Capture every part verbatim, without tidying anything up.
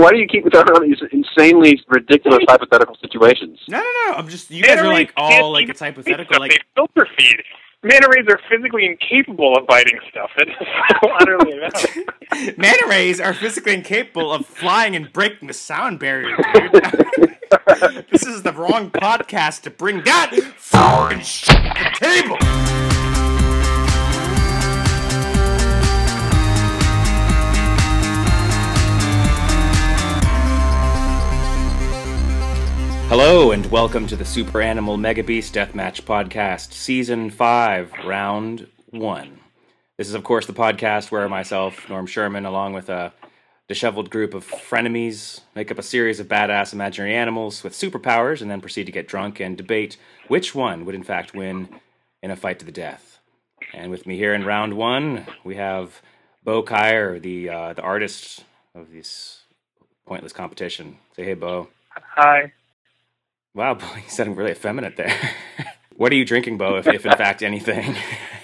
why do you keep throwing around these insanely ridiculous hypothetical situations? No, no, no. I'm just you guys are like all like it's hypothetical. Like they filter feed. Manta rays are physically incapable of biting stuff. It is so utterly invalid. Manta rays are physically incapable of flying and breaking the sound barrier, dude. This is the wrong podcast to bring that fucking shit to the table. Hello and welcome to the Super Animal Mega Beast Deathmatch Podcast, Season five, Round one. This is, of course, the podcast where myself, Norm Sherman, along with a disheveled group of frenemies, make up a series of badass imaginary animals with superpowers and then proceed to get drunk and debate which one would in fact win in a fight to the death. And with me here in Round one, we have Bo Kyer, the, uh, the artist of this pointless competition. Say hey, Bo. Hi. Wow, Bo, you sounded really effeminate there. What are you drinking, Bo, if, if in fact anything?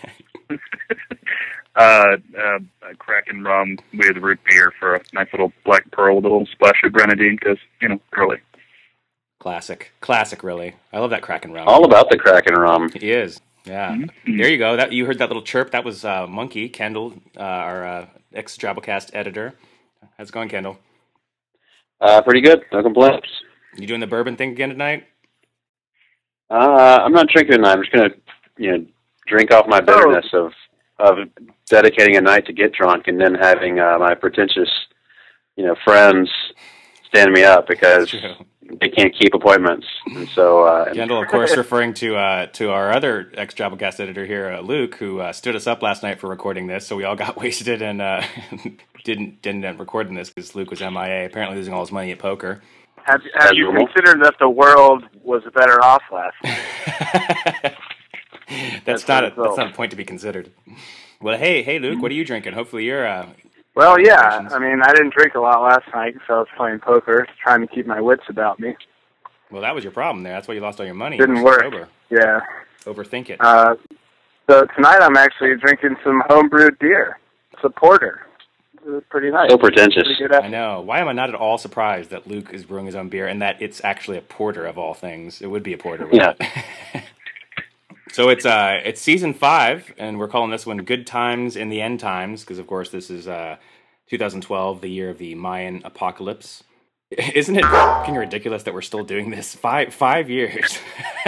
uh, uh, Kraken rum with root beer for a nice little black pearl with a little splash of grenadine, because, you know, girly. Classic. Classic, really. I love that Kraken rum. All about the Kraken rum. He is. Yeah. Mm-hmm. There you go. That you heard that little chirp. That was uh, Monkey, Kendall, uh, our uh, ex-Drabblecast editor. How's it going, Kendall? Uh, pretty good. No complaints. You doing the bourbon thing again tonight? Uh, I'm not drinking tonight. I'm just gonna, you know, drink off my bitterness of of dedicating a night to get drunk and then having uh, my pretentious, you know, friends stand me up because they can't keep appointments. And so, uh, Kendall, of course, referring to uh, to our other ex-Drabblecast editor here, uh, Luke, who uh, stood us up last night for recording this. So we all got wasted and uh, didn't didn't end recording this because Luke was M I A, apparently losing all his money at poker. Have, have you considered that the world was better off last night? that's, that's not a, that's not a point to be considered. Well, hey, hey, Luke, what are you drinking? Hopefully you're... Uh, well, yeah, I mean, I didn't drink a lot last night because I was playing poker, trying to keep my wits about me. Well, that was your problem there. That's why you lost all your money. Didn't work. Sober. Yeah. Overthink it. Uh, so tonight I'm actually drinking some homebrewed beer. It's a porter. It's pretty nice. So pretentious. Pretty I know. Why am I not at all surprised that Luke is brewing his own beer and that it's actually a porter of all things? It would be a porter. Yeah. It? So it's uh it's season five, and we're calling this one "Good Times in the End Times" because, of course, this is uh two thousand twelve, the year of the Mayan apocalypse. Isn't it fucking ridiculous that we're still doing this five five years?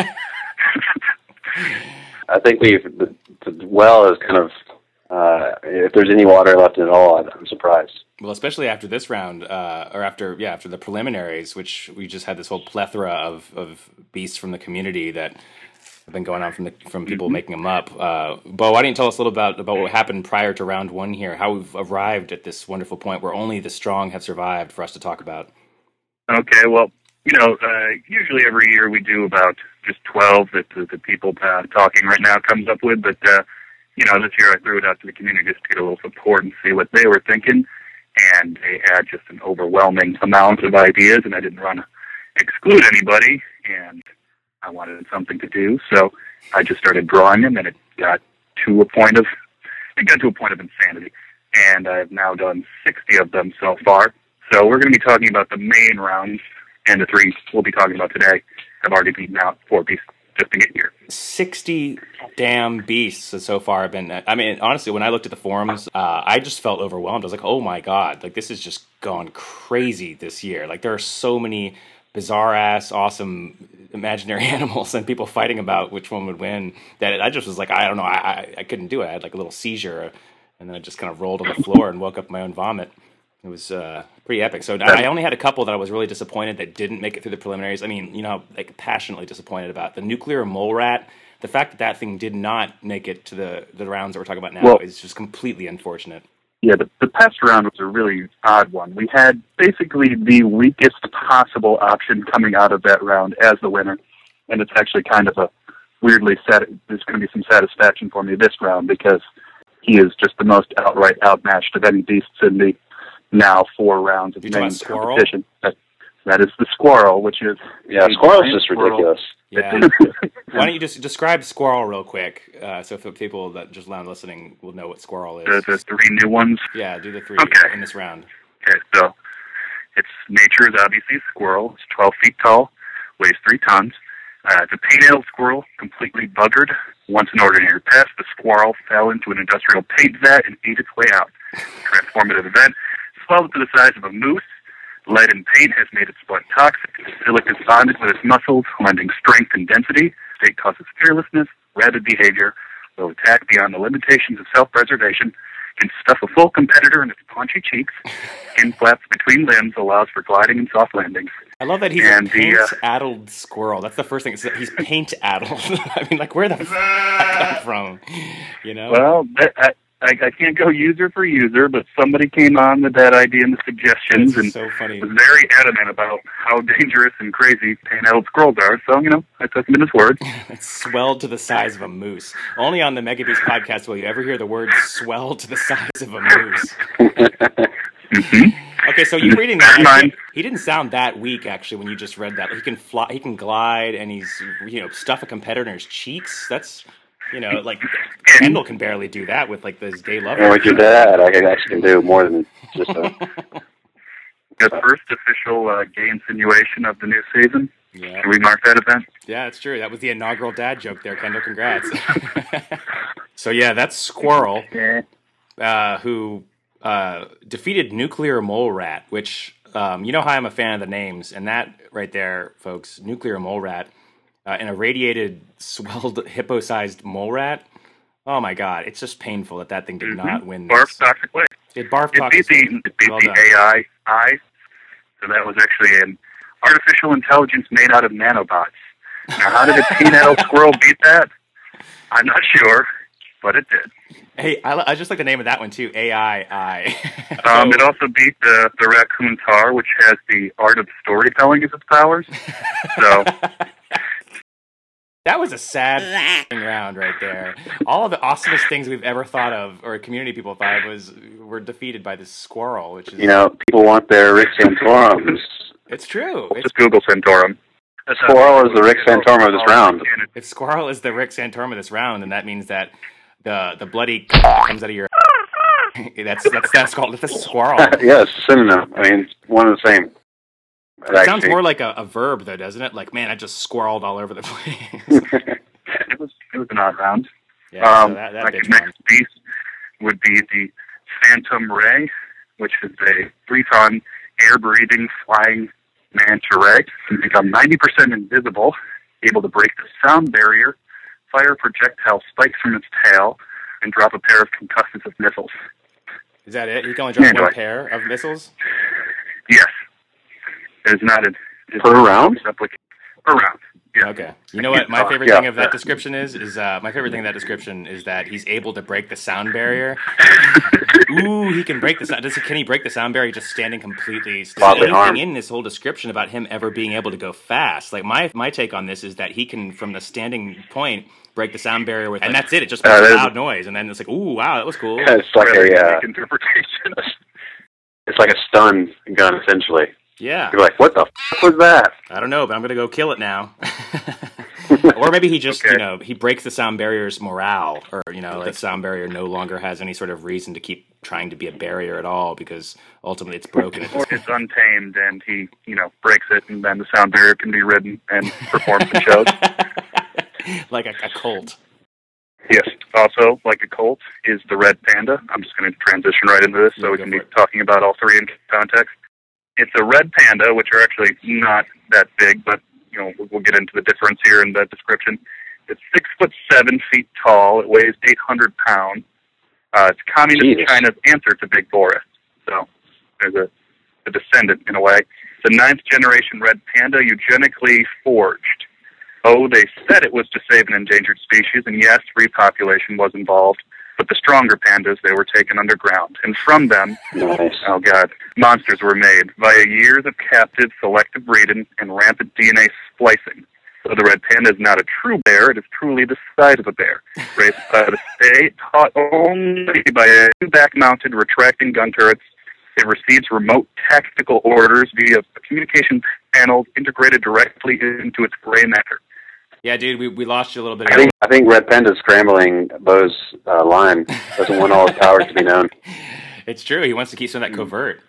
I think we've the, the well is kind of. Uh, if there's any water left at all, I'm surprised. Well, especially after this round, uh, or after yeah, after the preliminaries, which we just had this whole plethora of, of beasts from the community that have been going on from the, from people mm-hmm. making them up. Uh, Bo, why don't you tell us a little about about what happened prior to round one here? How we've arrived at this wonderful point where only the strong have survived for us to talk about. Okay, well, you know, uh, usually every year we do about just twelve that the, the people uh, talking right now comes up with, but. Uh, You know, this year I threw it out to the community just to get a little support and see what they were thinking, and they had just an overwhelming amount of ideas, and I didn't want to exclude anybody, and I wanted something to do, so I just started drawing them, and it got to a point of, it got to a point of insanity, and I've now done sixty of them so far. So we're going to be talking about the main rounds, and the three we'll be talking about today have already beaten out four pieces. Just to get here. sixty damn beasts so far have been, I mean, honestly, when I looked at the forums, uh, I just felt overwhelmed. I was like, oh my God, like this has just gone crazy this year. Like there are so many bizarre ass, awesome imaginary animals and people fighting about which one would win that I just was like, I don't know, I, I, I couldn't do it. I had like a little seizure and then I just kind of rolled on the floor and woke up my own vomit. It was uh, pretty epic. So I only had a couple that I was really disappointed that didn't make it through the preliminaries. I mean, you know, like passionately disappointed about the nuclear mole rat. The fact that that thing did not make it to the, the rounds that we're talking about now well, is just completely unfortunate. Yeah, the, the past round was a really odd one. We had basically the weakest possible option coming out of that round as the winner, and it's actually kind of a weirdly sad. There's going to be some satisfaction for me this round because he is just the most outright outmatched of any beasts in the now four rounds of main competition. That, that is the squirrel, which is... Yeah, squirrel's just ridiculous. Yeah. Why don't you just describe squirrel real quick, uh, so for people that just now listening will know what squirrel is. The, the three new ones? Yeah, do the three okay. in this round. Okay, so Its nature is obviously a squirrel. It's twelve feet tall, weighs three tons. Uh, it's a paint-nailed squirrel, completely buggered. Once an ordinary pest, the squirrel fell into an industrial paint vat and ate its way out. Transformative event, swelled to the size of a moose. Lead and paint has made its blood toxic. Silica is bonded with its muscles, lending strength and density. State causes fearlessness, rabid behavior, will attack beyond the limitations of self-preservation, can stuff a full competitor in its paunchy cheeks. Skin flaps between limbs allows for gliding and soft landings. I love that he's And a the, uh, paint-addled squirrel. That's the first thing. It's that he's paint-addled. I mean, like, where the f*** did that come from? You know? Well, that, I, I, I can't go user for user, but somebody came on with that idea and the suggestions, That's and so funny. was very adamant about how dangerous and crazy paint-addled squirrels are. So, you know, I took him at his word. It's swelled to the size of a moose. Only on the Mega Beast podcast will you ever hear the word swelled to the size of a moose. Mm-hmm. Okay, so you reading that, Never mind. he didn't sound that weak, actually, when you just read that. He can fly, he can glide, and he's, you know, stuff a competitor in his cheeks. That's, you know, like, Kendall can barely do that with, like, this gay lover. And with your dad, I actually can do more than just a... The first official uh, gay insinuation of the new season. Yeah. Can we mark that event? Yeah, it's true. That was the inaugural dad joke there, Kendall. Congrats. So, yeah, that's Squirrel, Yeah. uh, who uh, defeated Nuclear Mole Rat, which, um, you know how I'm a fan of the names, and that right there, folks, Nuclear Mole Rat, uh, an irradiated, swelled, hippo-sized mole rat. Oh, my God. It's just painful that that thing did Mm-hmm. not win Barf this. toxic waste. It barfed It beat toxic. the, it beat Well the done. A I I. So that was actually an artificial intelligence made out of nanobots. Now, how did a paint-addled squirrel beat that? I'm not sure, but it did. Hey, I, I just like the name of that one, too. A I I. Um, it also beat the, the raccoon tar, which has the art of storytelling as its powers. So, That was a sad round right there. All of the awesomest things we've ever thought of, or community people thought of, was were defeated by this squirrel, which is... You know, people want their Rick Santorums. It's true. It's, just Google Centaurum. The squirrel is the Rick Santorum of this round. if Squirrel is the Rick Santorum of this round, then that means that the the bloody comes out of your... that's that's that's called that's a squirrel. Yes, synonym. I mean, it's one and the same. It sounds more like a, a verb, though, doesn't it? Like, man, I just squirreled all over the place. It was it was an odd round. Yeah, um, so that, that like bitch the next won. beast would be the Phantom Ray, which is a three-ton air-breathing flying manta ray. Can become ninety percent invisible, able to break the sound barrier, fire projectile spikes from its tail, and drop a pair of concussive missiles. Is that it? He can only drop Anyway. one pair of missiles? Yes. It is not a... it's Per not round? a replica- Per round. Yeah. Okay. You know what my favorite Yeah. thing of that description is? Is uh, my favorite thing of that description is that he's able to break the sound barrier. Ooh, he can break the sound. Does he, can he break the sound barrier just standing completely still? Bodily Anything harm. in this whole description about him ever being able to go fast? Like my my take on this is that he can, from the standing point, break the sound barrier with, and that's it. It just makes Uh, a that is- loud noise, and then it's like, ooh, wow, that was cool. Yeah, it's like Rather a, uh, unique interpretation. it's like a stun gun, essentially. Yeah. You're like, what the f*** was that? I don't know, but I'm gonna go kill it now. Or maybe he just, Okay. you know, he breaks the sound barrier's morale, or you know, the sound barrier no longer has any sort of reason to keep trying to be a barrier at all because ultimately it's broken. At Or this it's untamed and he, you know, breaks it and then the sound barrier can be ridden and performed in shows. like a, a cult. Yes. Also, like a Colt, is the red panda. I'm just going to transition right into this so Yeah, we go can for be it. talking about all three in context. It's a red panda, which are actually not that big, but you know we'll- we'll get into the difference here in the description. It's six foot seven feet tall. It weighs eight hundred pounds. Uh, it's communist Jesus. China's answer to Big Boris. So there's a, a descendant in a way. The ninth generation red panda, eugenically forged. Oh, they said it was to save an endangered species, and yes, repopulation was involved. But the stronger pandas, they were taken underground. And from them, Nice. oh God, monsters were made via years of captive selective breeding and rampant D N A splicing. So the red panda is not a true bear, it is truly the size of a bear. Raised by the state, taught only by a two back-mounted retracting gun turrets. It receives remote tactical orders via a communication panel integrated directly into its gray matter. Yeah, dude, we, we lost you a little bit. I think I think Red Panda's scrambling Bo's uh, line. Doesn't want all his powers to be known. It's true. He wants to keep some of that covert.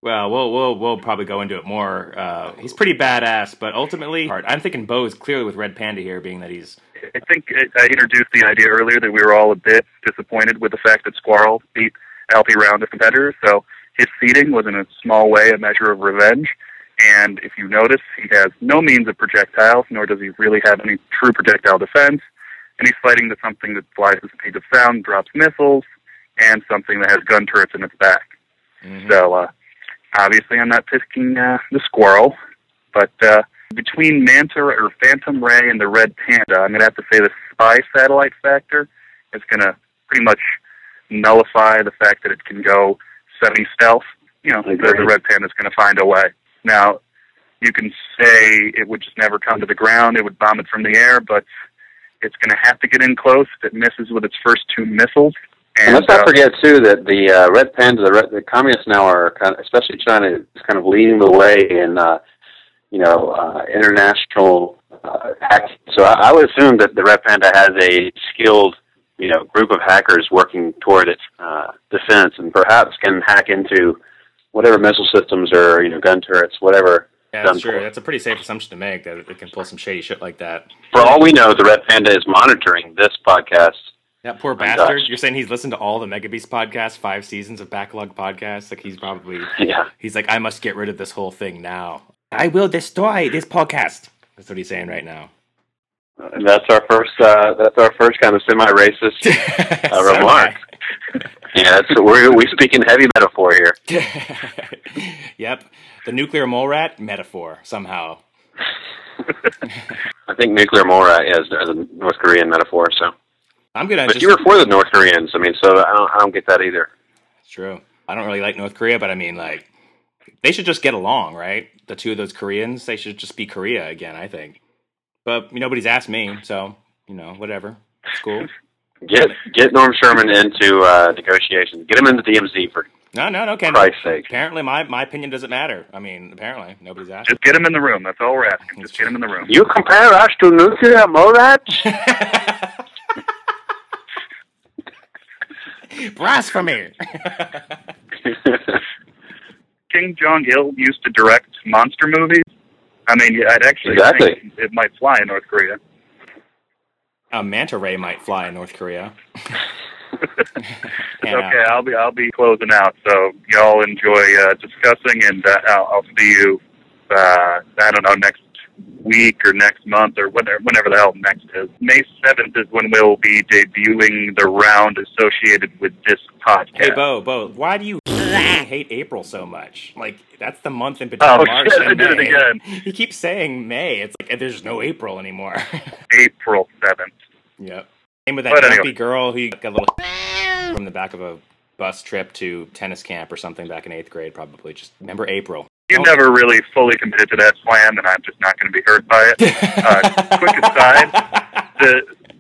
Well, we'll we'll we'll probably go into it more. Uh, he's pretty badass, but ultimately, I'm thinking Bo is clearly with Red Panda here, being that he's. I think I introduced the idea earlier that we were all a bit disappointed with the fact that Squirrel beat Alfie Round as competitors. So his seeding was in a small way a measure of revenge. And if you notice, he has no means of projectiles, nor does he really have any true projectile defense. And he's fighting with something that flies the speed of sound, drops missiles, and something that has gun turrets in its back. Mm-hmm. So, uh, obviously I'm not picking uh, the Squirrel, but uh, between Manta or Phantom Ray and the Red Panda, I'm going to have to say the spy satellite factor is going to pretty much nullify the fact that it can go semi-stealth. You know, the, the Red Panda is going to find a way. Now, you can say it would just never come to the ground, it would bomb it from the air, but it's going to have to get in close if it misses with its first two missiles. and And, let's not uh, forget, too, that the uh, Red Panda, the, Red, the communists now are kind of, especially China, is kind of leading the way in, uh, you know, uh, international uh, hacking. So I, I would assume that the Red Panda has a skilled, you know, group of hackers working toward its uh, defense, and perhaps can hack into whatever missile systems or, you know, gun turrets, whatever. Yeah, that's true. That's a pretty safe assumption to make, that it can pull some shady shit like that. For all we know, the Red Panda is monitoring this podcast. That poor bastard. You're saying he's listened to all the Mega Beast podcasts, five seasons of backlog podcasts? Like, he's probably... Yeah. He's like, I must get rid of this whole thing now. I will destroy this podcast. That's what he's saying right now. And that's our first, uh, that's our first kind of semi-racist uh, remark. Yeah, that's, we're, we speak in heavy metaphor here. Yep. The nuclear mole rat metaphor, somehow. I think nuclear mole rat is a North Korean metaphor, so. I'm gonna. But just, you were for the North Koreans, I mean, so I don't, I don't get that either. It's true. I don't really like North Korea, but I mean, like, they should just get along, right? The two of those Koreans, they should just be Korea again, I think. But nobody's asked me, so, you know, whatever. It's cool. Get get Norm Sherman into uh, negotiations. Get him into D M Z for no, no, no, okay. Christ's sake. Apparently, my, my opinion doesn't matter. I mean, apparently, nobody's asked. Just get him in the room. That's all we're asking. Just get him in the room. You compare us to nuclear mole rats? Blasphemy! King Jong-il used to direct monster movies. I mean, I'd actually exactly. think it might fly in North Korea. A manta ray might fly in North Korea. Okay, I'll be I'll be closing out. So y'all enjoy uh, discussing, and uh, I'll, I'll see you. Uh, I don't know, next week or next month or whenever, whenever the hell next is. May seventh is when we'll be debuting the round associated with this podcast. Hey, Bo, Bo, why do you hate April so much? Like, that's the month in between oh, March shit, and I did May. it again. He keeps saying May. It's like there's no April anymore. April seventh. Yep. Same with that But dumpy anyway. girl who got a little from the back of a bus trip to tennis camp or something back in eighth grade, probably. Just remember April. You Don't- never really fully committed to that plan, and I'm just not going to be hurt by it. Uh, quick aside, the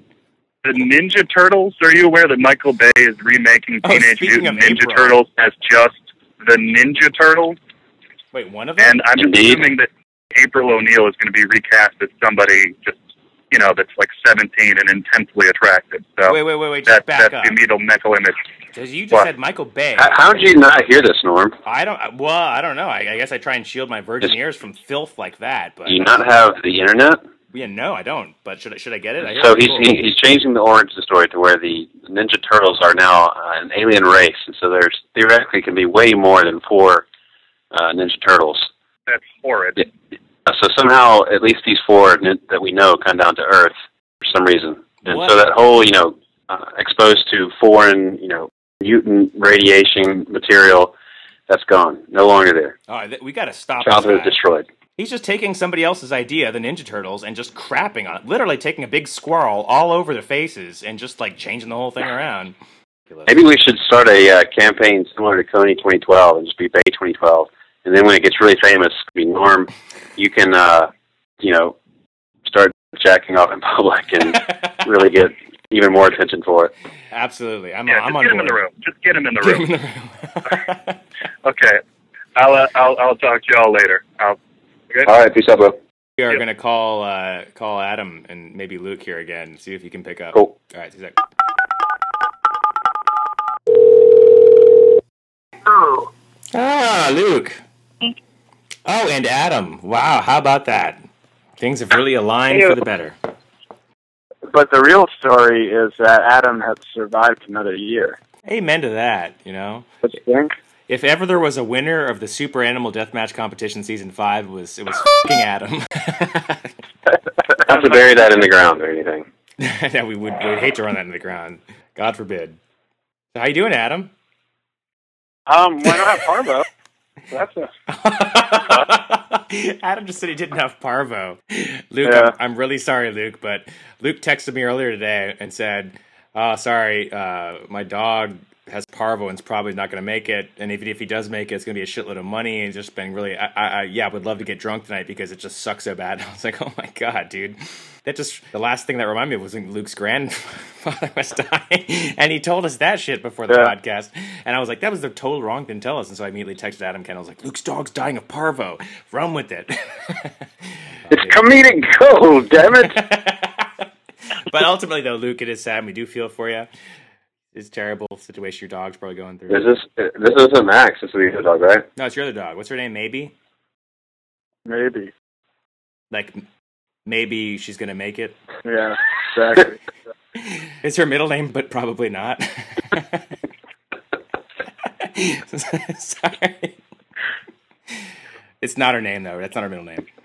the Ninja Turtles, are you aware that Michael Bay is remaking Oh, Teenage speaking Mutant of Ninja April. Turtles as just the Ninja Turtles? Wait, one of them? And I'm Indeed. assuming that April O'Neil is going to be recast as somebody just, you know, that's like seventeen and intensely attractive. So wait, wait, wait, wait. Just that, back that's up. the immediate mental image. Because you just What? said Michael Bay. How, how did you not hear this, Norm? I don't. Well, I don't know. I, I guess I try and shield my virgin Just- ears from filth like that. But Do you not have the internet? yeah, no, I don't. But should I, should I get it? I hear So it's he's cool. he, he's changing the origin story to where the Ninja Turtles are now uh, an alien race, and so there's theoretically can be way more than four uh, Ninja Turtles. That's horrid. Yeah. Uh, so somehow, at least these four nin- that we know come down to Earth for some reason, and What? so that whole you know uh, exposed to foreign you know mutant radiation material, that's gone, no longer there. All right, th- we got to stop. This Childhood guy. destroyed. He's just taking somebody else's idea, the Ninja Turtles, and just crapping on it. Literally taking a big squirrel all over their faces and just like changing the whole thing around. Maybe we should start a uh, campaign similar to Coney twenty twelve and just be Bay twenty twelve. And then when it gets really famous, be Norm, you can, uh, you know, start jacking off in public and really get even more attention for it. Absolutely, I'm. Yeah, I'm just on get him board. in the room. Just get him in the Get room. him in the room. Okay. I'll, uh, I'll I'll talk to y'all later. I'll, okay? All right, peace out, bro. We are Yep. gonna call uh, call Adam and maybe Luke here again and see if he can pick up. Cool. All right, see you Ah, Luke. Oh, and Adam. Wow, how about that? Things have really aligned for the better. But the real story is that Adam has survived another year. Amen to that, you know. What do you think? If ever there was a winner of the Super Animal Deathmatch Competition Season five, it was, it was f***ing Adam. Not to bury that in the ground or anything. No, we would we'd hate to run that in the ground. God forbid. So how you doing, Adam? Um, why not have Parvo? That's a... Adam just said he didn't have Parvo. Luke, Yeah. I'm, I'm really sorry, Luke, but Luke texted me earlier today and said, oh, sorry, uh, my dog has Parvo and is probably not going to make it. And even if he does make it, it's going to be a shitload of money. And just been really, I, I, I, yeah, I would love to get drunk tonight because it just sucks so bad. I was like, oh my God, dude. That just, the last thing that reminded me of was when Luke's grandfather was dying. And he told us that shit before the Yeah. podcast. And I was like, that was the total wrong thing to tell us. And so I immediately texted Adam Ken. I was like, Luke's dog's dying of Parvo. Run with it. It's comedic gold, damn it! But ultimately, though, Luke, it is sad. And we do feel for you. It's a terrible situation your dog's probably going through. Is this this isn't Max? This is the other dog, right? No, it's your other dog. What's her name? Maybe? Maybe. Like, maybe she's going to make it. Yeah, exactly. It's her middle name, but probably not. Sorry. It's not her name, though. That's not her middle name.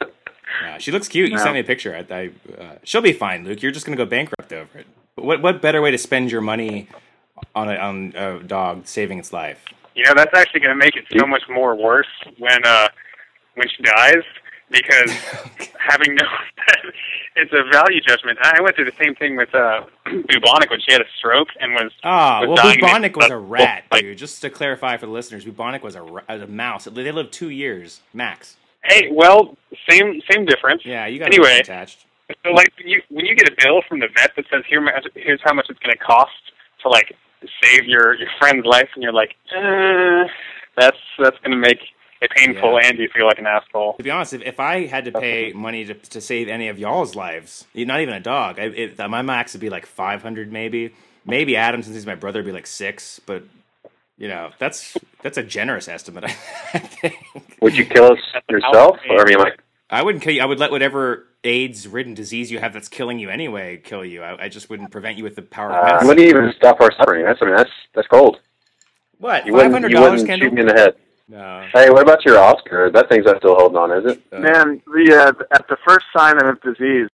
Uh, she looks cute. You No. sent me a picture. I, I, uh, she'll be fine, Luke. You're just going to go bankrupt over it. But what what better way to spend your money on a, on a dog saving its life? You know, that's actually going to make it so much more worse when uh, when she dies, because having known that it's a value judgment. I went through the same thing with uh, Bubonic when she had a stroke and was Ah, was well, dying. Bubonic was a Uh, rat, like, dude. Just to clarify for the listeners, Bubonic was a, ra- a mouse. They lived two years max. Hey, well, same same difference. Yeah, you got Anyway. attached. So, like, when you, when you get a bill from the vet that says, Here, here's how much it's going to cost to, like, save your, your friend's life, and you're like, uh, that's that's going to make it painful Yeah. and you feel like an asshole. To be honest, if, if I had to pay money to, to save any of y'all's lives, not even a dog, I, it, my max would be like five hundred maybe. Maybe Adam, since he's my brother, would be like six. But, you know, that's that's a generous estimate, I think. Would you kill us yourself, or I mean, like, I wouldn't kill you. I would let whatever AIDS-ridden disease you have that's killing you anyway kill you. I, I just wouldn't prevent you with the power of uh, medicine. wouldn't even stop our suffering? That's I mean, that's that's cold. What, You five wouldn't hundred you dollars, wouldn't Kendall? shoot me in the head. No. Hey, what about your Oscar? That thing's not still holding on, is it? Uh, Man, the uh, at the first sign of disease,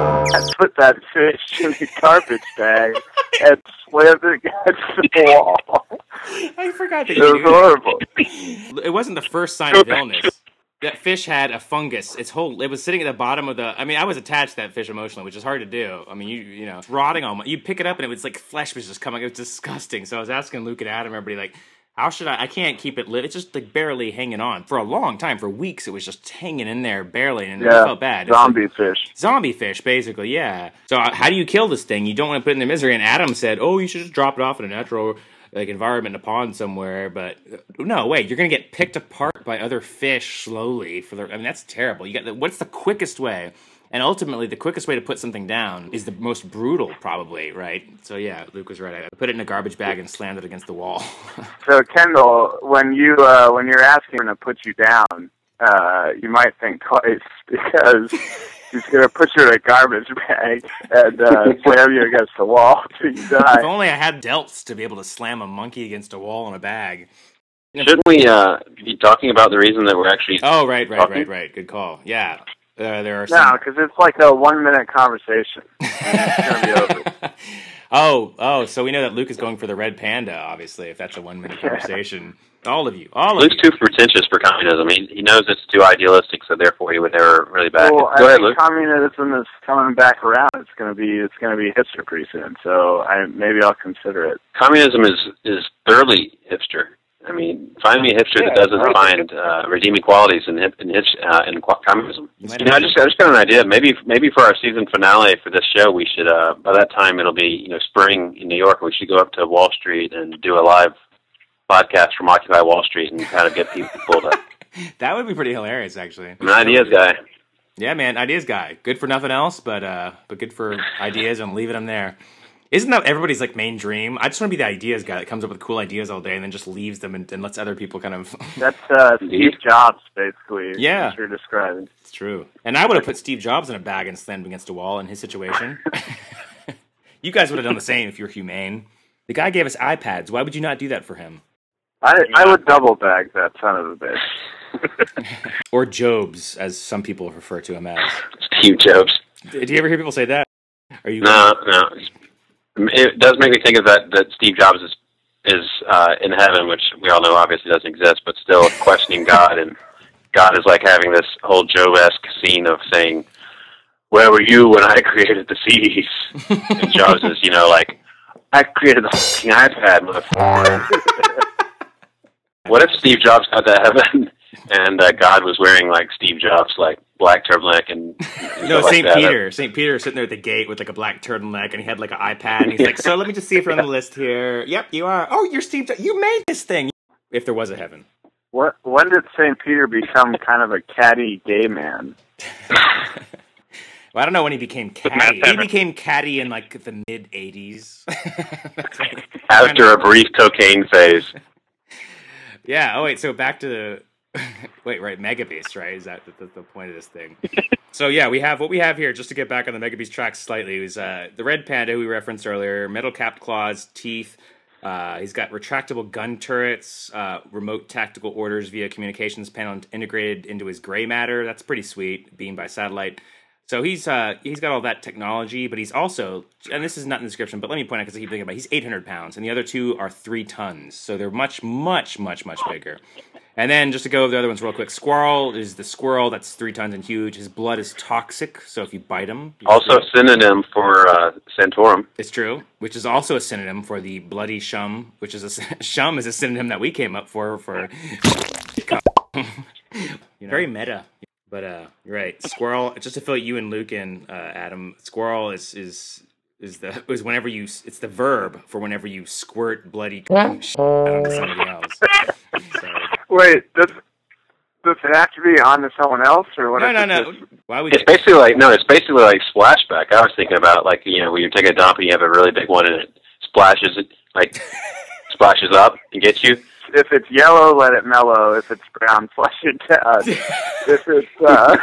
I put that fish in the garbage bag and slammed it against the wall. I forgot that It you was knew that. horrible. It wasn't the first sign of illness. That fish had a fungus. Its whole it was sitting at the bottom of the. I mean, I was attached to that fish emotionally, which is hard to do. I mean, you you know, it's rotting on. You pick it up and it was like flesh was just coming. It was disgusting. So I was asking Luke and Adam, everybody, like, how should I? I can't keep it lit. It's just like barely hanging on for a long time. For weeks, it was just hanging in there barely, and Yeah, it felt bad. It's zombie like, fish. zombie fish, basically. Yeah. So uh, how do you kill this thing? You don't want to put it in the misery. And Adam said, "Oh, you should just drop it off in a natural." Like environment in a pond somewhere, but no, wait, you're gonna get picked apart by other fish slowly for the. I mean, that's terrible. You got the, what's the quickest way? And ultimately, the quickest way to put something down is the most brutal, probably, right? So yeah, Luke was right. I put it in a garbage bag and slammed it against the wall. So Kendall, when you uh, when you're asking him to put you down, uh, you might think twice because he's going to put you in a garbage bag and uh, slam you against the wall till you If die. only I had delts to be able to slam a monkey against a wall in a bag. Shouldn't we uh, be talking about the reason that we're actually? Oh, right, right, Talking? right, right. Good call. Yeah, uh, there are No, some. because it's like a one minute conversation. And it's going to be over. Oh, oh, so we know that Luke is going for the red panda, obviously, if that's a one-minute conversation. All of you, all of Luke's you. too pretentious for communism. He, he knows it's too idealistic, so therefore he would never really back Well, it. I Go ahead, think Luke. communism is coming back around. It's going to be it's going to be hipster pretty soon. So I maybe I'll consider it. Communism is is thoroughly hipster. I mean, find me a hipster that doesn't find uh, redeeming qualities in hip, in, hip, uh, in qu- communism. You might You know, I have- just I just got an idea. Maybe maybe for our season finale for this show, we should. Uh, by that time, it'll be you know spring in New York. We should go up to Wall Street and do a live podcast from Occupy Wall Street and kind of get people to. That would be pretty hilarious, actually. I'm an ideas guy. Yeah, man, ideas guy. Good for nothing else, but uh, but good for ideas and leaving them there. Isn't that everybody's like main dream? I just want to be the ideas guy that comes up with cool ideas all day and then just leaves them and, and lets other people kind of. That's uh, Steve Jobs, basically. Yeah, what you're describing. It's true. And I would have put Steve Jobs in a bag and slammed him against a wall in his situation. You guys would have done the same if you were humane. The guy gave us iPads. Why would you not do that for him? I I would double bag that son of a bitch. Or Jobs, as some people refer to him as. Steve Jobs. Do you ever hear people say that? Are you? No, no. It does make me think of that, that Steve Jobs is, is uh, in heaven, which we all know obviously doesn't exist, but still questioning God, and God is like having this whole Job-esque scene of saying, where were you when I created the C Ds? And Jobs is, you know, like, I created the fucking iPad, motherfucker. What if Steve Jobs got to heaven and uh, God was wearing, like, Steve Jobs, like, black turtleneck and no, Saint like Peter. Saint Peter sitting there at the gate with like a black turtleneck, and he had like an iPad, and he's like, "So let me just see if you're on the list here. Yep, you are. Oh, you're Steve. You made this thing. If there was a heaven." What? When did Saint Peter become kind of a catty gay man? Well, I don't know when he became catty. He became catty in like the mid eighties. After a brief cocaine phase. Yeah. Oh wait. So back to the. Wait, right, Megabeast, right? Is that the, the, the point of this thing? So yeah, we have what we have here, just to get back on the Megabeast track slightly, is uh, the red panda we referenced earlier, metal-capped claws, teeth. Uh, he's got retractable gun turrets, uh, remote tactical orders via communications panel integrated into his gray matter. That's pretty sweet, beamed by satellite. So he's uh, he's got all that technology, but he's also, and this is not in the description, but let me point out because I keep thinking about it, he's eight hundred pounds, and the other two are three tons. So they're much, much, much, much bigger. And then, just to go over the other ones real quick, Squirrel is the squirrel that's three tons and huge. His blood is toxic, so if you bite him... You also a synonym for uh, Santorum. It's true, which is also a synonym for the bloody shum, which is a... Shum is a synonym that we came up for, for... you know, very meta. But, uh, you're right. Squirrel, just to fill you and Luke in, uh, Adam, squirrel is... is Is the is whenever you it's the verb for whenever you squirt bloody shit onto somebody else. So. Wait, does does it have to be onto someone else or what? No, no, no. Just... Why would it's you... basically like no, it's basically like splashback. I was thinking about like you know when you're taking a dump and you have a really big one and it splashes it like splashes up and gets you. If it's yellow, let it mellow. If it's brown, flush it down. if it's uh...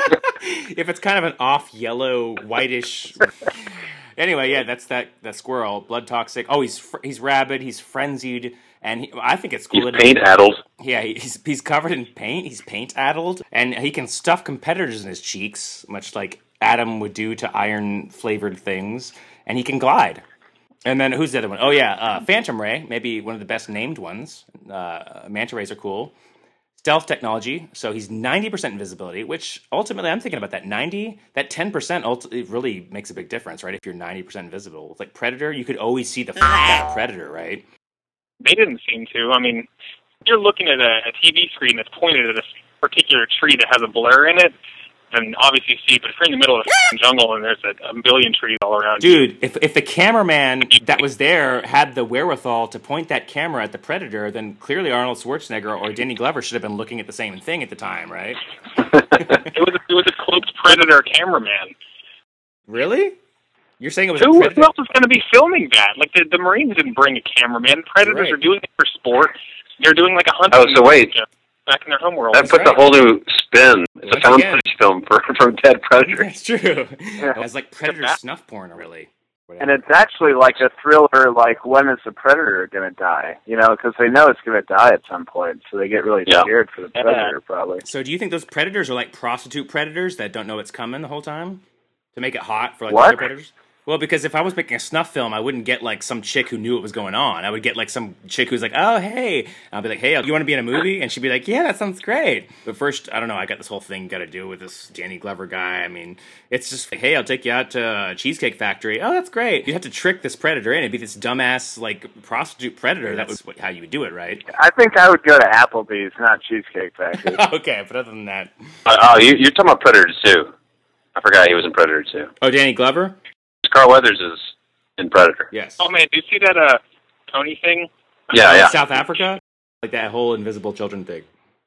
if it's kind of an off yellow, whitish. Anyway, yeah, that's that that squirrel, blood toxic. Oh, he's fr- he's rabid, he's frenzied, and he, I think it's cool. He's paint addled. Yeah, he's he's covered in paint. He's paint addled, and he can stuff competitors in his cheeks, much like Adam would do to iron flavored things. And he can glide. And then who's the other one? Oh yeah, uh, Phantom Ray, maybe one of the best named ones. Uh, manta rays are cool. Stealth technology, so he's ninety percent invisibility, which ultimately I'm thinking about that ninety, that ten percent ult- it really makes a big difference, right? If you're ninety percent invisible. Like Predator, you could always see the f*** out of Predator, right? They didn't seem to. I mean, you're looking at a, a T V screen that's pointed at a particular tree that has a blur in it, then obviously you see, but if you're in the middle of the jungle and there's a, a billion trees all around Dude, you. if if the cameraman that was there had the wherewithal to point that camera at the Predator, then clearly Arnold Schwarzenegger or Danny Glover should have been looking at the same thing at the time, right? it was a, it was a cloaked Predator cameraman. Really? You're saying it was who, a Predator? Who else was going to be filming that? Like, the, the Marines didn't bring a cameraman. Predators right. are doing it for sport. They're doing like a hunting. Oh, so wait. Back in their homeworld. That puts right. a whole new spin. It's Once a found again. footage film for, from Dead Predator. That's true. Yeah. It's like Predator snuff porn, really. Whatever. And it's actually like a thriller, like, when is the Predator going to die? You know, because they know it's going to die at some point, so they get really yeah. scared for the Predator, yeah. probably. So do you think those Predators are like prostitute Predators that don't know it's coming the whole time? To make it hot for, like, what? other Predators? Well, because if I was making a snuff film, I wouldn't get, like, some chick who knew what was going on. I would get, like, some chick who's like, oh, hey. I'll be like, hey, you want to be in a movie? And she'd be like, yeah, that sounds great. But first, I don't know, I got this whole thing got to do with this Danny Glover guy. I mean, it's just like, hey, I'll take you out to a Cheesecake Factory. Oh, that's great. You'd have to trick this Predator in. It'd be this dumbass, like, prostitute Predator. That was how you would do it, right? I think I would go to Applebee's, not Cheesecake Factory. Okay, but other than that. Uh, oh, you, you're talking about Predator two. I forgot he was in Predator two. Oh, Danny Glover? Carl Weathers is in Predator. Yes. Oh man, do you see that uh Tony thing? Yeah, yeah. South Africa, like that whole invisible children thing.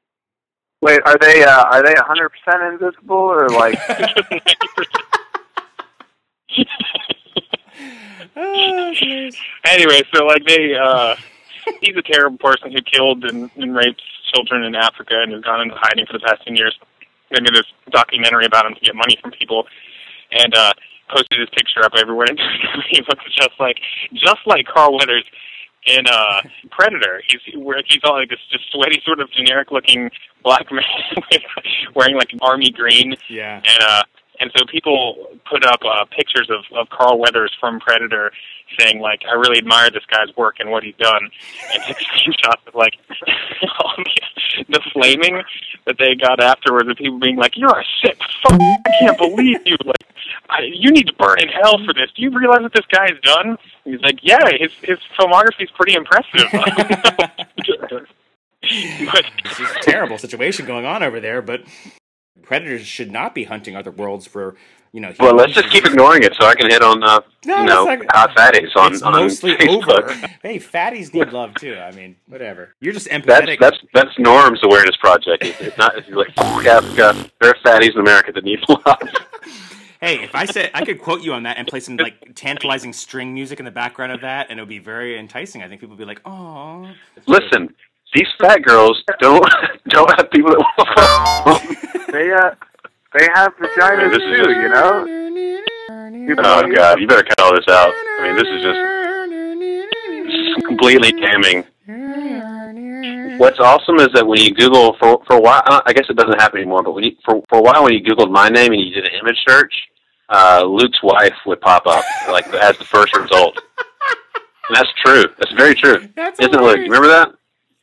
Wait, are they uh, are they one hundred percent invisible or like? Oh, that's Anyway, so like they, uh, he's a terrible person who killed and, and raped children in Africa and has gone into hiding for the past ten years. They made this documentary about him to get money from people, and uh, posted his picture up everywhere. And he looks just like, just like Carl Weathers in uh, Predator. He's where he's all like this just sweaty, sort of generic-looking black man wearing like army green. Yeah. And uh, and so people put up uh, pictures of, of Carl Weathers from Predator, saying like, I really admire this guy's work and what he's done, and took screenshots of like all the, the flaming that they got afterwards, of people being like, "You're a sick fuck! I can't believe you! Like, I, you need to burn in hell for this. Do you realize what this guy's done?" He's like, "Yeah, his his filmography is pretty impressive." But, it's just a terrible situation going on over there, but predators should not be hunting other worlds for, you know. Well, let's just keep ignoring it so I can hit on, uh, No, you know, it's like- hot fatties on, It's on mostly Facebook. over. Hey, fatties need love too. I mean, whatever. You're just That's empathetic. that's that's Norm's awareness project. It's, it's not. It's like "Fuck Africa. There are fatties in America that need love. Hey, if I said I could quote you on that and play some like tantalizing string music in the background of that, and it would be very enticing. I think people would be like, "Oh." Listen, these fat girls don't don't have people that want to fuck them. They uh, they have vaginas This is too, just- you know. Oh God, you better cut all this out. I mean, this is just this is completely damning. What's awesome is that when you Google for for a while, I guess it doesn't happen anymore. But when you, for for a while, when you Googled my name and you did an image search, uh, Luke's wife would pop up like as the first result. And that's true. That's very true. That's Isn't it, Luke? You remember that?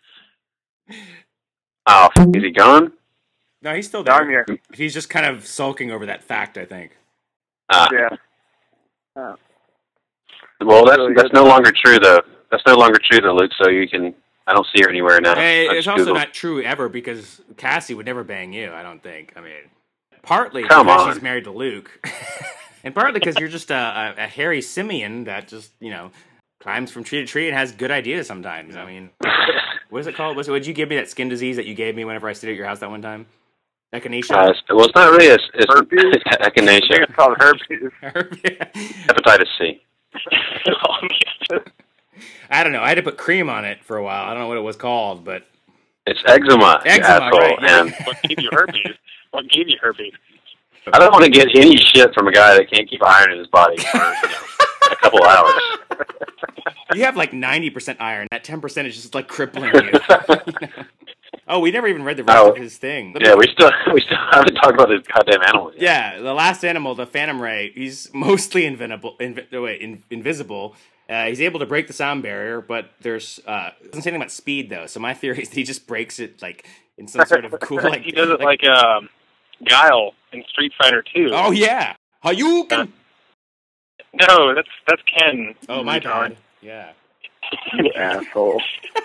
Oh, f- is he gone? No, he's still Darn there. you. He's just kind of sulking over that fact, I think. Ah, Yeah. Oh. well, that's that's no longer true though. That's no longer true though, Luke. So you can. I don't see her anywhere now. Hey, I it's just also Googled. not true ever because Cassie would never bang you, I don't think. I mean, partly Come because on. she's married to Luke, and partly because you're just a, a, a hairy simian that just, you know, climbs from tree to tree and has good ideas sometimes. I mean, what is it called? Was it, would you give me that skin disease that you gave me whenever I stayed at your house that one time? Echinacea? Uh, it's- well, it's not really a, it's Herpes? I think echinacea. it's called herpes. Hepatitis C. I don't know. I had to put cream on it for a while. I don't know what it was called, but It's eczema. you Eczema, asshole. right, yeah. And what gave you herpes? What gave you herpes? I don't want to get any shit from a guy that can't keep iron in his body for you know, a couple hours. you have like ninety percent iron. That ten percent is just like crippling you. You know? Oh, we never even read the rest Oh. of his thing. Let me- Yeah, we still we still haven't talked about this goddamn animal yet. Yeah, the last animal, the Phantom Ray, he's mostly invisible. Inv- no, wait, in, invisible. Uh, he's able to break the sound barrier, but there's uh, it doesn't say anything about speed though. So my theory is that he just breaks it like in some sort of cool like. He does it like um, Guile in Street Fighter two. Oh yeah, Hadouken! No, that's that's Ken. Oh my Retard. god. Yeah. You asshole.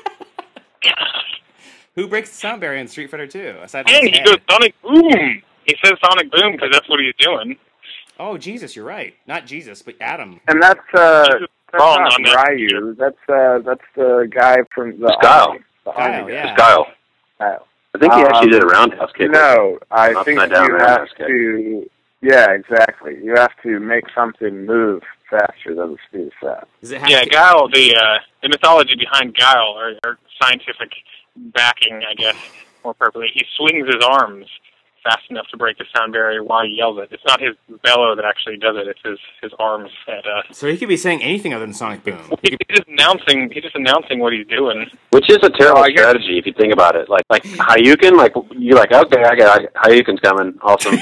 Who breaks the sound barrier in Street Fighter two? Aside from And his he head? goes Sonic Boom. He says Sonic Boom because that's what he's doing. Oh Jesus, you're right. Not Jesus, but Adam. And that's uh, Jesus, that's wrong not on that. Ryu. That's uh, that's the guy from the It's Guile. army. The Guile, army guy. yeah. It's Guile. Guile. I think he actually Um, did a roundhouse kick. No, I Upside think down you roundhouse have kick. to. Yeah, exactly. You have to make something move faster than the speed of sound. Does it have Yeah, to- Guile. The uh, the mythology behind Guile, or, or scientific backing, I guess, more appropriately. He swings his arms fast enough to break the sound barrier while he yells it. It's not his bellow that actually does it. It's his his arms that. Uh, So he could be saying anything other than Sonic Boom. He he's could, just announcing. He's just announcing what he's doing. Which is a terrible Oh, I guess- strategy if you think about it. Like like Hayukin, like you're like, okay, I got Hayukin's coming. Awesome.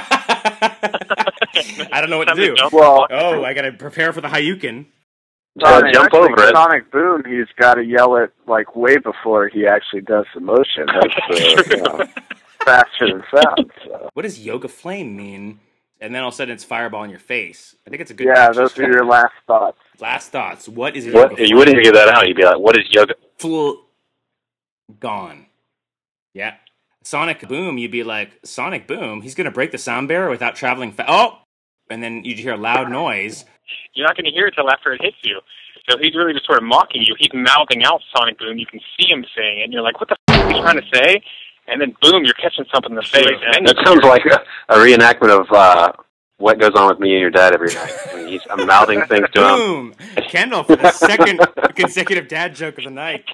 I don't know what to do. Well, Oh, I gotta prepare for the Hayukin. Just gotta Sonic, jump actually, over it. Sonic Boom, he's got to yell it like way before he actually does the motion. That's uh, you know, faster than sound. So. What does Yoga Flame mean? And then all of a sudden it's Fireball in your face. I think it's a good. Yeah, those are your last thoughts. last thoughts. What is a What Yoga you wouldn't even give that out. You'd be like, what is yoga? Flame? Gone. Yeah. Sonic Boom, you'd be like, Sonic Boom, he's gonna break the sound barrier without traveling fa- Oh! And then you'd hear a loud noise. You're not going to hear it till after it hits you. So he's really just sort of mocking you. He's mouthing out Sonic Boom. You can see him saying it, and you're like, what the f*** are you trying to say? And then, boom, you're catching something in the face. And then That sounds like a, a reenactment of uh, what goes on with me and your dad every night. I mean, he's, I'm mouthing things to him. Boom! Kendall for the second consecutive dad joke of the night.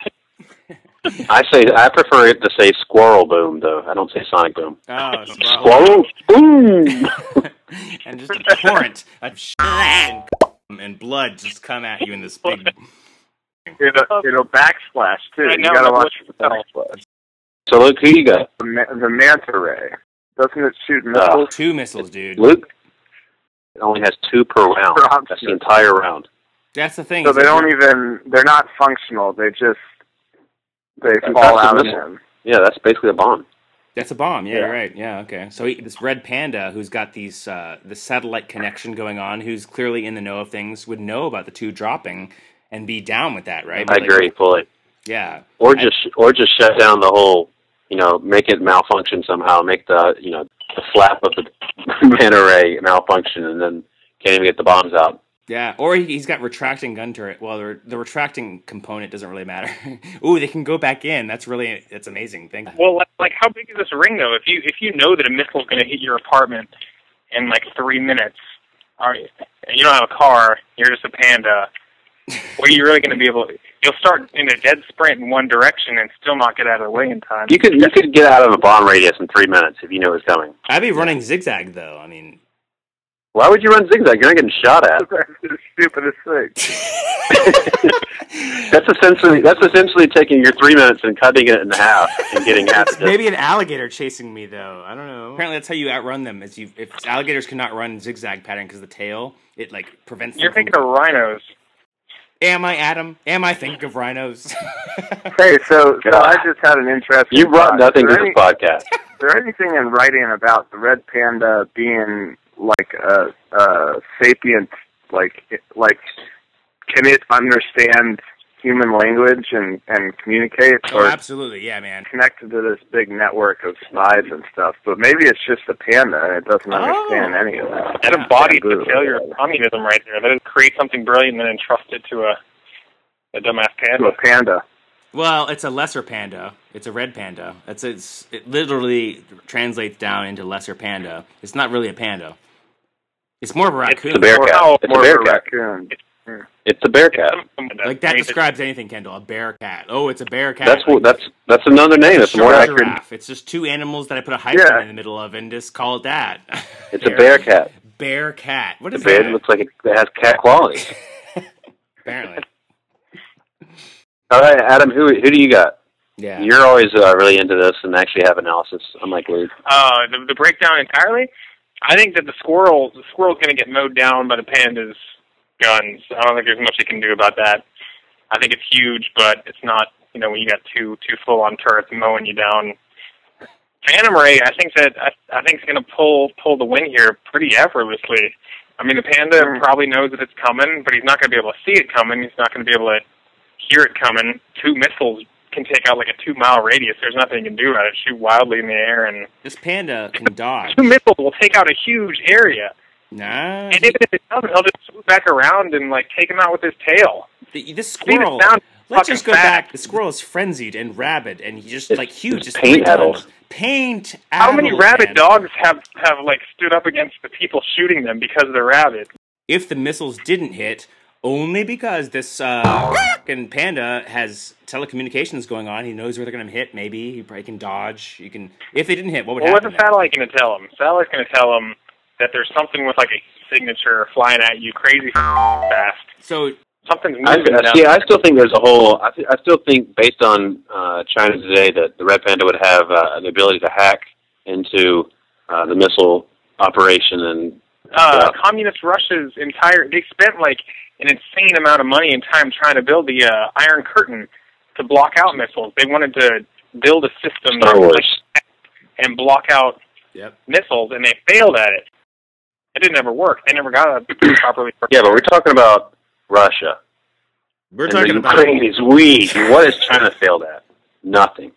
I say I prefer it to say squirrel boom though. I don't say sonic boom. Oh, Squirrel boom! And just a torrent of shit and, and blood just come at you in this big. It'll, it'll backsplash too. I You know, gotta but watch the what's- backsplash. So Luke, who you got? The, ma- the manta ray. Doesn't it shoot Uh, missiles? Two missiles, dude. Luke it only has two per round. Drops That's the it. entire round. That's the thing. So is they that don't you're- even. They're not functional. They just. They That's fall a out of missile. him. Yeah, that's basically a bomb. That's a bomb. Yeah, Yeah. you're right. Yeah, okay. So he, this red panda, who's got these uh, the satellite connection going on, who's clearly in the know of things, would know about the two dropping and be down with that, right? I But, like, agree fully. Yeah. Or I- just or just shut down the whole, you know, make it malfunction somehow, make the you know the flap of the manta ray malfunction, and then can't even get the bombs out. Yeah, or he- he's got retracting gun turret. Well, the, the retracting component doesn't really matter. Ooh, they can go back in. That's really that's amazing. Thank you. Well, like, like how big is this ring though? If you if you know that a missile is going to hit your apartment in like three minutes, are you, and you don't have a car, you're just a panda. What are you really going to be able? To, you'll start in a dead sprint in one direction and still not get out of the way in time. You could you could get out of a bomb radius in three minutes if you know it's coming. I'd be running zigzag though. I mean, Why would you run zigzag? You're not getting shot at. That's the stupidest thing. That's essentially that's essentially taking your three minutes and cutting it in half and getting half. the maybe an alligator chasing me though. I don't know. Apparently, that's how you outrun them. Is you if alligators cannot run zigzag pattern because the tail it like prevents. You're them thinking from... of rhinos. Am I Adam? Am I thinking of rhinos? Hey, so, so God. I just had an interesting. You brought thought. nothing Is to there this podcast. Any, is there anything in writing about the red panda being like a, a sapient, like like can it understand human language and and communicate, Oh, or absolutely, yeah, man. connected to this big network of spies and stuff? But maybe it's just a panda and it doesn't understand Oh. any of that. That embodies the Bamboo. failure of communism right there. That is create something brilliant and then entrust it to a a dumbass To panda. a panda. Well, it's a lesser panda. It's a red panda. It's it's it literally translates down into lesser panda. It's not really a panda. It's more of a raccoon. It's a bear Or cat. how It's a More bear of a cat. raccoon. It's a bear cat. Like that describes anything, Kendall. A bear cat. Oh, it's a bear cat. That's what Like, that's that's another name. It's more shark accurate. giraffe. It's just two animals that I put a hyphen Yeah. in the middle of and just call it that. It's a bear cat. Bear cat. What The is bear that? looks like it has cat qualities. Apparently. All right, Adam, who who do you got? Yeah. You're always uh, really into this and actually have analysis, unlike Luke. Uh, the, the breakdown entirely. I think that the squirrel, the squirrel's going to get mowed down by the panda's guns. I don't think there's much you can do about that. I think it's huge, but it's not. You know, when you got two two full-on turrets mowing you down. Phantom Ray, I think that I, I think it's going to pull pull the win here pretty effortlessly. I mean, the panda probably knows that it's coming, but he's not going to be able to see it coming. He's not going to be able to hear it coming. Two missiles can take out like a two-mile radius. There's nothing you can do about it. Shoot wildly in the air, and This panda can dodge. two missiles will take out a huge area. Nah. And even if it doesn't, he'll just swoop back around and like take him out with his tail. The, this Speed squirrel. it down Let's fucking just go fast. back. The squirrel is frenzied and rabid, and he just It's like huge. Just paint three times. addled. Paint. How many addled, rabid man. dogs have have like stood up against the people shooting them because they're rabid? If the missiles didn't hit, only because this uh, fucking panda has telecommunications going on. He knows where they're going to hit. Maybe he probably can dodge. You can. If they didn't hit, what would Well, what's happen? the satellite going to tell him? Satellite's going to tell him that there's something with like a signature flying at you crazy fast. So Something's I, moving down. see, I still think there's a whole. I, th- I still think, based on uh, China today, that the red panda would have uh, the ability to hack into uh, the missile operation, and uh, yeah. Communist Russia's entire, they spent like an insane amount of money and time trying to build the uh, Iron Curtain to block out missiles. They wanted to build a system Star that would, Wars. like, and block out Yep. missiles, and they failed at it. It didn't ever work. They never got it properly. Yeah, but we're talking about Russia. we're and talking the about. Ukraine is weak. And what has China failed at? Nothing.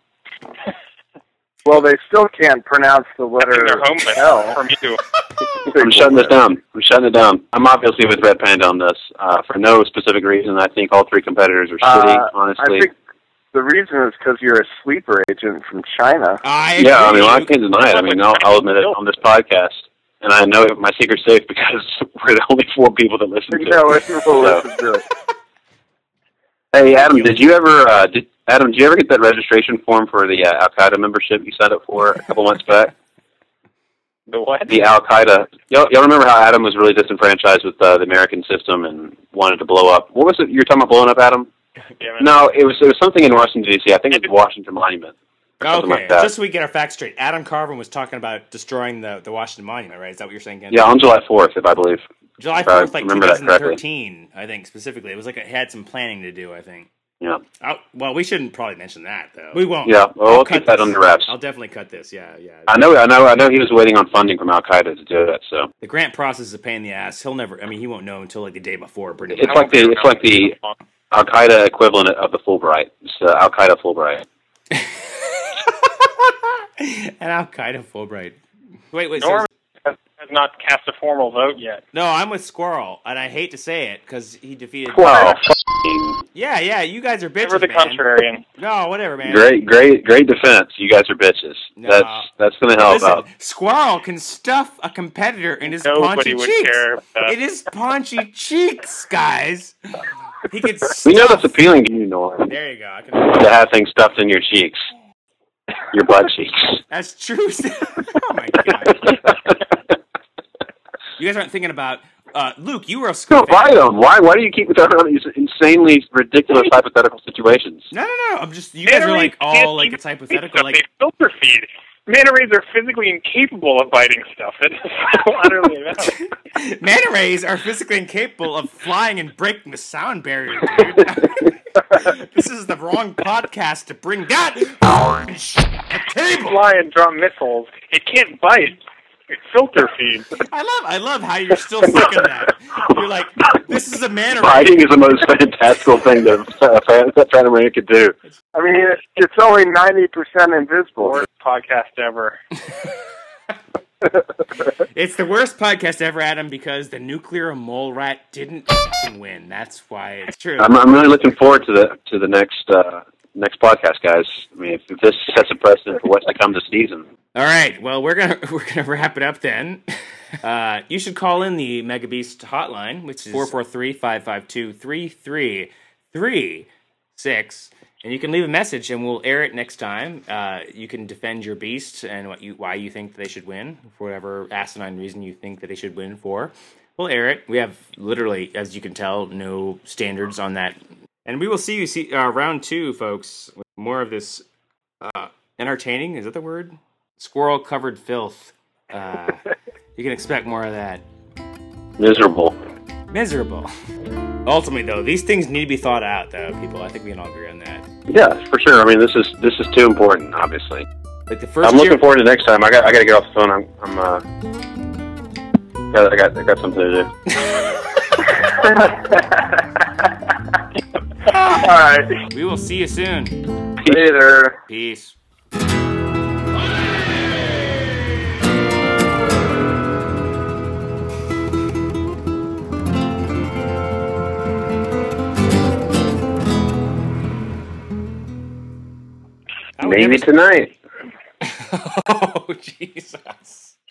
Well, they still can't pronounce the letter Their homeland L. from you. I'm shutting this down. I'm shutting it down. I'm obviously with Red Panda on this uh, for no specific reason. I think all three competitors are shitty, Uh, honestly. I think the reason is because you're a sleeper agent from China. I yeah, I agree. mean, well, I can't deny it. I mean, I'll, I'll admit it on this podcast. and I know my secret's safe because we're the only four people that listen to No, it. it's we'll listen to it. Hey, Adam, did you ever, uh, did, Adam, did you ever get that registration form for the uh, Al-Qaeda membership you signed up for a couple months back? The what? The Al-Qaeda. Y'all, y'all remember how Adam was really disenfranchised with uh, the American system and wanted to blow up? What was it you were talking about blowing up, Adam? Damn it. No, it was it was something in Washington, D C I think it was Washington Monument. Or something Okay, like that. just so we get our facts straight, Adam Carvin was talking about destroying the, the Washington Monument, right? Is that what you're saying, Ken? Yeah, on July fourth, if I believe. July if I fourth, like remember that twenty correctly. thirteen, I think, specifically. It was like it had some planning to do, I think. Yeah. Oh, well, we shouldn't probably mention that, though. We won't. Yeah, well, I'll we'll cut keep that this. under wraps. I'll definitely cut this, yeah, yeah. I know, I know, I know. He was waiting on funding from Al Qaeda to do it. So The grant process is a pain in the ass. He'll never, I mean, he won't know until like the day before, pretty it's much. like the it's like the Al Qaeda equivalent of the Fulbright. It's uh, Al Qaeda Fulbright. An Al Qaeda Fulbright. Wait, wait. Norman So, has, has not cast a formal vote yet. no, I'm with Squirrel, and I hate to say it because he defeated. Wow. Yeah, yeah. You guys are bitches, Never the man. contrarian. No, whatever, man. Great, great, great defense. You guys are bitches. No. That's that's going to help Listen, out. Squirrel can stuff a competitor in his Nobody paunchy would cheeks. care. Uh, It is paunchy cheeks, guys. He could. We know stuff- that's appealing to you, Norm, There you go. I can. to have things stuffed in your cheeks, your butt cheeks. That's true. Oh my god. You guys aren't thinking about uh, Luke. You were a No, Squirrel fan. why don't? Why? Why do you keep throwing out these insanely ridiculous hypothetical situations? No, no, no. I'm just. You guys are like all like it's hypothetical. Stuff. Like They filter feed. Manta rays are physically incapable of biting stuff. It is so utterly enough. manta rays are physically incapable of flying and breaking the sound barrier, dude. This is the wrong podcast to bring that on the table. Fly and drop missiles. It can't bite. It filter feeds. I love, I love how you're still thinking that. You're like, this is a manta ray. Fighting is the most fantastical thing that uh, that Phantom Ray could do. I mean, it, it's only ninety percent invisible. Worst podcast ever. It's the worst podcast ever, Adam, because the nuclear mole rat didn't f***ing win. That's why it's true. I'm, I'm really looking forward to the to the next uh, next podcast, guys. I mean, if, if this sets a precedent for what's to come this season. All right. Well, we're gonna we're gonna wrap it up then. Uh, you should call in the Mega Beast hotline, which is four four three, five five two, three three three six, and you can leave a message, and we'll air it next time. Uh, you can defend your beast and what you why you think they should win for whatever asinine reason you think that they should win for. We'll air it. We have literally, as you can tell, no standards on that, and we will see you see uh, round two, folks. With more of this uh, entertaining. Is that the word? Squirrel covered filth. Uh, you can expect more of that. Miserable. Miserable. Ultimately, though, these things need to be thought out, though, people. I think we can all agree on that. Yeah, for sure. I mean, this is this is too important. Obviously, Like the first I'm looking year- forward to next time. I got I got to get off the phone. I'm I'm uh, got, I got I got something to do. All right. We will see you soon. Later. Peace. I would Maybe never- tonight. Oh, Jesus.